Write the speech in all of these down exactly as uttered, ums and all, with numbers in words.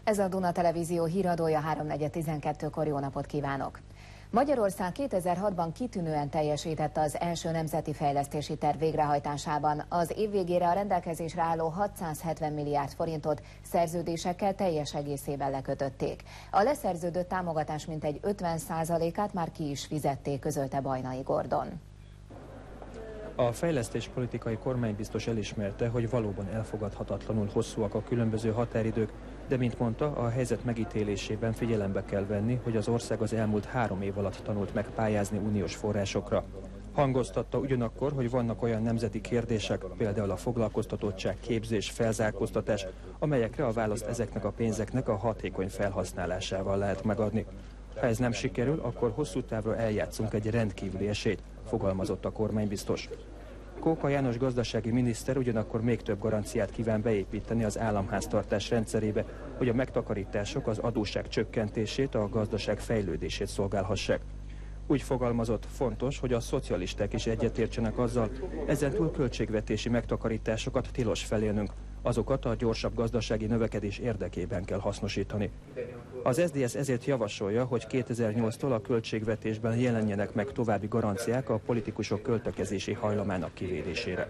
Ez a Duna Televízió híradója, háromnegyed tizenkettőkor, jó napot kívánok! Magyarország kétezer-hatban kitűnően teljesített az első nemzeti fejlesztési terv végrehajtásában. Az év végére a rendelkezésre álló hatszázhetven milliárd forintot szerződésekkel teljes egészében lekötötték. A leszerződött támogatás mintegy ötven százalékát már ki is fizették, közölte Bajnai Gordon. A fejlesztéspolitikai kormánybiztos elismerte, hogy valóban elfogadhatatlanul hosszúak a különböző határidők, de mint mondta, a helyzet megítélésében figyelembe kell venni, hogy az ország az elmúlt három év alatt tanult meg pályázni uniós forrásokra. Hangoztatta ugyanakkor, hogy vannak olyan nemzeti kérdések, például a foglalkoztatottság, képzés, felzárkóztatás, amelyekre a választ ezeknek a pénzeknek a hatékony felhasználásával lehet megadni. Ha ez nem sikerül, akkor hosszú távra eljátszunk egy rendkívüli esélyt, fogalmazott a kormánybiztos. Kóka János gazdasági miniszter ugyanakkor még több garanciát kíván beépíteni az államháztartás rendszerébe, hogy a megtakarítások az adósság csökkentését, a gazdaság fejlődését szolgálhassák. Úgy fogalmazott, fontos, hogy a szocialisták is egyetértsenek azzal, ezentúl költségvetési megtakarításokat tilos felélnünk, azokat a gyorsabb gazdasági növekedés érdekében kell hasznosítani. Az es zé dé es ezért javasolja, hogy kétezer-nyolctól a költségvetésben jelenjenek meg további garanciák a politikusok költekezési hajlamának kivédésére.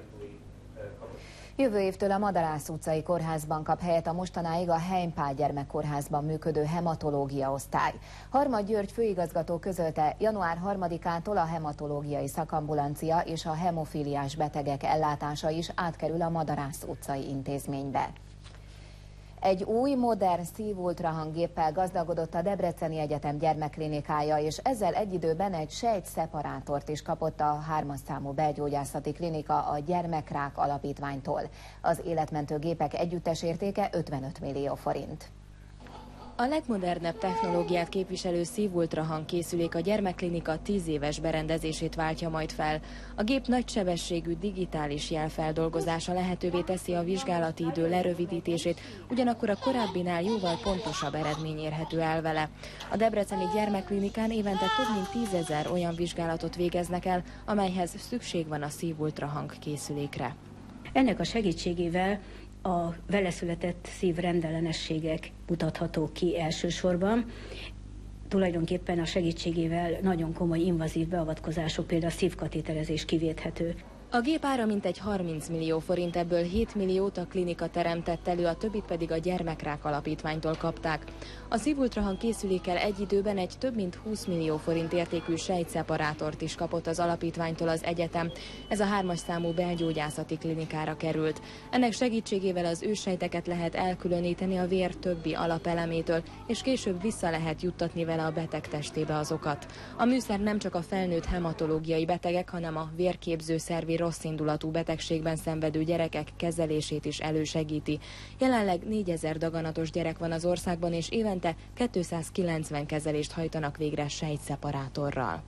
Jövő évtől a Madarász utcai kórházban kap helyet a mostanáig a Heimpál gyermekkórházban működő hematológia osztály. Harmad György főigazgató közölte, január harmadikától a hematológiai szakambulancia és a hemofíliás betegek ellátása is átkerül a Madarász utcai intézménybe. Egy új, modern szív-ultrahang-géppel gazdagodott a Debreceni Egyetem gyermekklinikája, és ezzel egy időben egy sejtszeparátort is kapott a hármas számú belgyógyászati klinika a Gyermekrák Alapítványtól. Az életmentő gépek együttes értéke ötvenöt millió forint. A legmodernebb technológiát képviselő szív-ultrahang készülék a gyermekklinika tíz éves berendezését váltja majd fel. A gép nagysebességű digitális jelfeldolgozása lehetővé teszi a vizsgálati idő lerövidítését, ugyanakkor a korábbinál jóval pontosabb eredmény érhető el vele. A debreceni gyermekklinikán évente több mint tízezer olyan vizsgálatot végeznek el, amelyhez szükség van a szív-ultrahang készülékre. Ennek a segítségével a vele született szívrendellenességek mutathatók ki elsősorban. Tulajdonképpen a segítségével nagyon komoly invazív beavatkozások, például a szívkatéterezés kivéthető. A gép ára mintegy harminc millió forint, ebből hét milliót a klinika teremtett elő, a többit pedig a Gyermekrák Alapítványtól kapták. A szív-ultrahang készülékkel egy időben egy több mint húsz millió forint értékű sejtszeparátort is kapott az alapítványtól az egyetem. Ez a hármas számú belgyógyászati klinikára került. Ennek segítségével az őssejteket lehet elkülöníteni a vér többi alapelemétől, és később vissza lehet juttatni vele a beteg testébe azokat. A műszer nem csak a felnőtt hematológiai betegek, hanem a vérképzőszervi rosszindulatú betegségben szenvedő gyerekek kezelését is elősegíti. Jelenleg négyezer daganatos gyerek van az országban, és évente kétszázkilencven kezelést hajtanak végre sejtszeparátorral.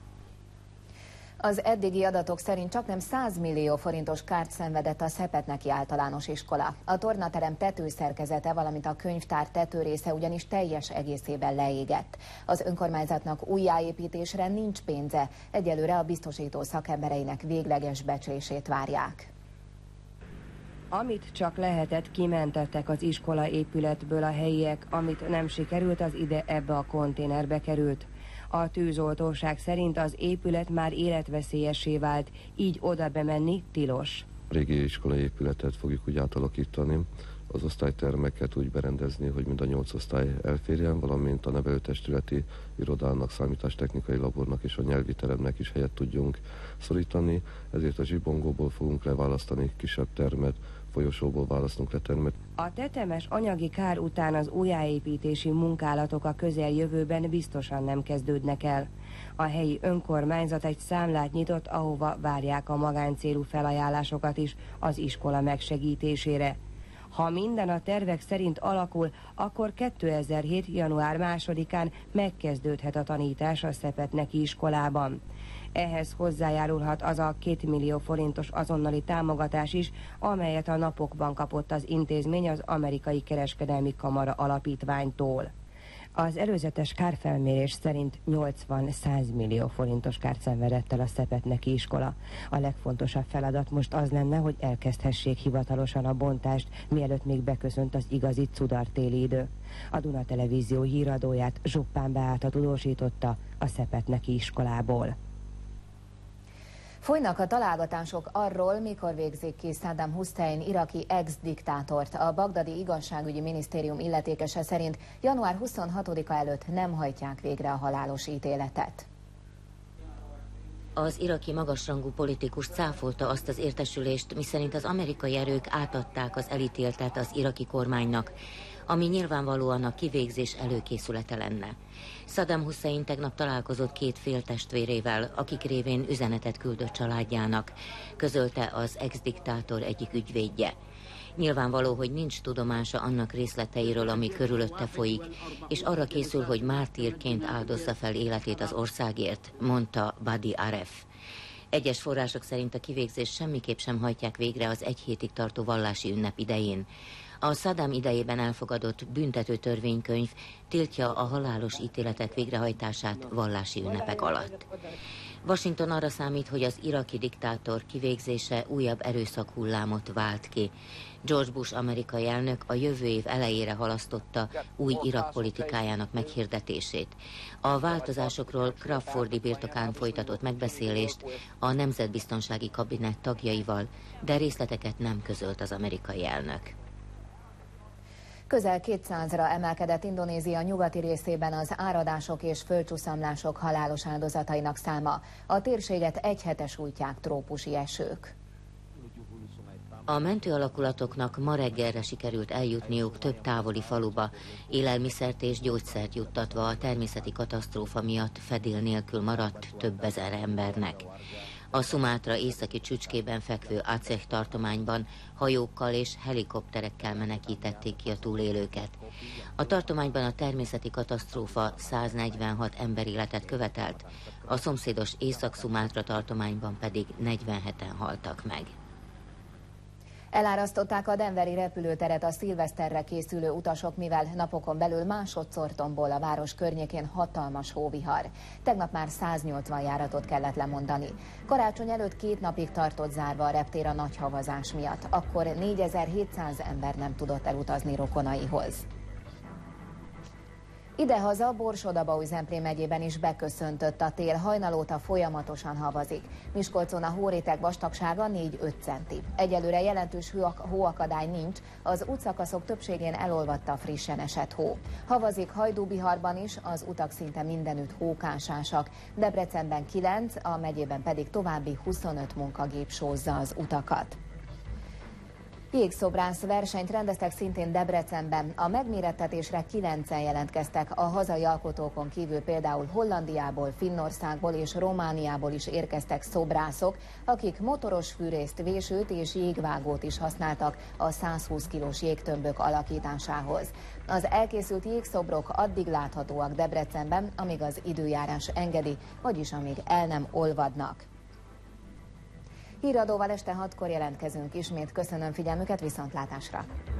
Az eddigi adatok szerint csaknem száz millió forintos kárt szenvedett a Szepetneki Általános Iskola. A tornaterem tetőszerkezete, valamint a könyvtár tetőrésze ugyanis teljes egészében leégett. Az önkormányzatnak újjáépítésre nincs pénze, egyelőre a biztosító szakembereinek végleges becslését várják. Amit csak lehetett, kimentettek az iskola épületből a helyiek, amit nem sikerült, az ide ebbe a konténerbe került. A tűzoltóság szerint az épület már életveszélyessé vált, így oda bemenni tilos. A régi iskolai épületet fogjuk úgy átalakítani, az osztálytermeket úgy berendezni, hogy mind a nyolc osztály elférjen, valamint a nevelőtestületi irodának, számítástechnikai labornak és a nyelvi teremnek is helyet tudjunk szorítani, ezért a zsibongóból fogunk leválasztani kisebb termet, folyosóból választunk le termet. A tetemes anyagi kár után az újjáépítési munkálatok a közeljövőben biztosan nem kezdődnek el. A helyi önkormányzat egy számlát nyitott, ahova várják a magáncélú felajánlásokat is az iskola megsegítésére. Ha minden a tervek szerint alakul, akkor kétezer-hét. január másodikán megkezdődhet a tanítás a Szepetneki iskolában. Ehhez hozzájárulhat az a két millió forintos azonnali támogatás is, amelyet a napokban kapott az intézmény az Amerikai Kereskedelmi Kamara Alapítványtól. Az előzetes kárfelmérés szerint nyolcvan-száz millió forintos kárt szenvedett el a Szepetneki iskola. A legfontosabb feladat most az lenne, hogy elkezdhessék hivatalosan a bontást, mielőtt még beköszönt az igazi cudar téli idő. A Duna Televízió híradóját Zsuppán Beáta tudósította a Szepetneki iskolából. Folynak a találgatások arról, mikor végzik ki Saddam Hussein iraki ex-diktátort. A bagdadi igazságügyi minisztérium illetékese szerint január huszonhatodika előtt nem hajtják végre a halálos ítéletet. Az iraki magasrangú politikus cáfolta azt az értesülést, miszerint az amerikai erők átadták az elítéltet az iraki kormánynak, ami nyilvánvalóan a kivégzés előkészülete lenne. Saddam Hussein tegnap találkozott két féltestvérével, akik révén üzenetet küldött családjának, közölte az ex-diktátor egyik ügyvédje. Nyilvánvaló, hogy nincs tudomása annak részleteiről, ami körülötte folyik, és arra készül, hogy mártírként áldozza fel életét az országért, mondta Badi Aref. Egyes források szerint a kivégzést semmiképp sem hajtják végre az egy hétig tartó vallási ünnep idején. A Saddam idejében elfogadott büntető törvénykönyv tiltja a halálos ítéletek végrehajtását vallási ünnepek alatt. Washington arra számít, hogy az iraki diktátor kivégzése újabb erőszakhullámot vált ki. George Bush amerikai elnök a jövő év elejére halasztotta új Irak politikájának meghirdetését. A változásokról Crawfordi birtokán folytatott megbeszélést a Nemzetbiztonsági Kabinet tagjaival, de részleteket nem közölt az amerikai elnök. Közel kétszázra emelkedett Indonézia nyugati részében az áradások és földcsúszamlások halálos áldozatainak száma. A térséget egyhete sújtják trópusi esők. A mentőalakulatoknak ma reggelre sikerült eljutniuk több távoli faluba, élelmiszert és gyógyszert juttatva a természeti katasztrófa miatt fedél nélkül maradt több ezer embernek. A Szumátra északi csücskében fekvő Aceh tartományban hajókkal és helikopterekkel menekítették ki a túlélőket. A tartományban a természeti katasztrófa száznegyvenhat emberéletet követelt, a szomszédos Észak-Szumátra tartományban pedig negyvenheten haltak meg. Elárasztották a denveri repülőteret a szilveszterre készülő utasok, mivel napokon belül másodszor tombol a város környékén hatalmas hóvihar. Tegnap már száznyolcvan járatot kellett lemondani. Karácsony előtt két napig tartott zárva a reptér a nagy havazás miatt. Akkor négyezer-hétszáz ember nem tudott elutazni rokonaihoz. Idehaza Borsod-Abaúj-Zemplén megyében is beköszöntött a tél, hajnalóta folyamatosan havazik. Miskolcon a hóréteg vastagsága négy-öt centi. Egyelőre jelentős hóakadály nincs, az útszakaszok többségén elolvadt a frissen esett hó. Havazik Hajdúbiharban is, az utak szinte mindenütt hókásásak. Debrecenben kilenc, a megyében pedig további huszonöt munkagép sózza az utakat. Jégszobrász versenyt rendeztek szintén Debrecenben. A megmérettetésre kilencen jelentkeztek. A hazai alkotókon kívül például Hollandiából, Finnországból és Romániából is érkeztek szobrászok, akik motoros fűrészt, vésőt és jégvágót is használtak a százhúsz kilós jégtömbök alakításához. Az elkészült jégszobrok addig láthatóak Debrecenben, amíg az időjárás engedi, vagyis amíg el nem olvadnak. Híradóval este hatkor jelentkezünk ismét. Köszönöm figyelmüket, viszontlátásra!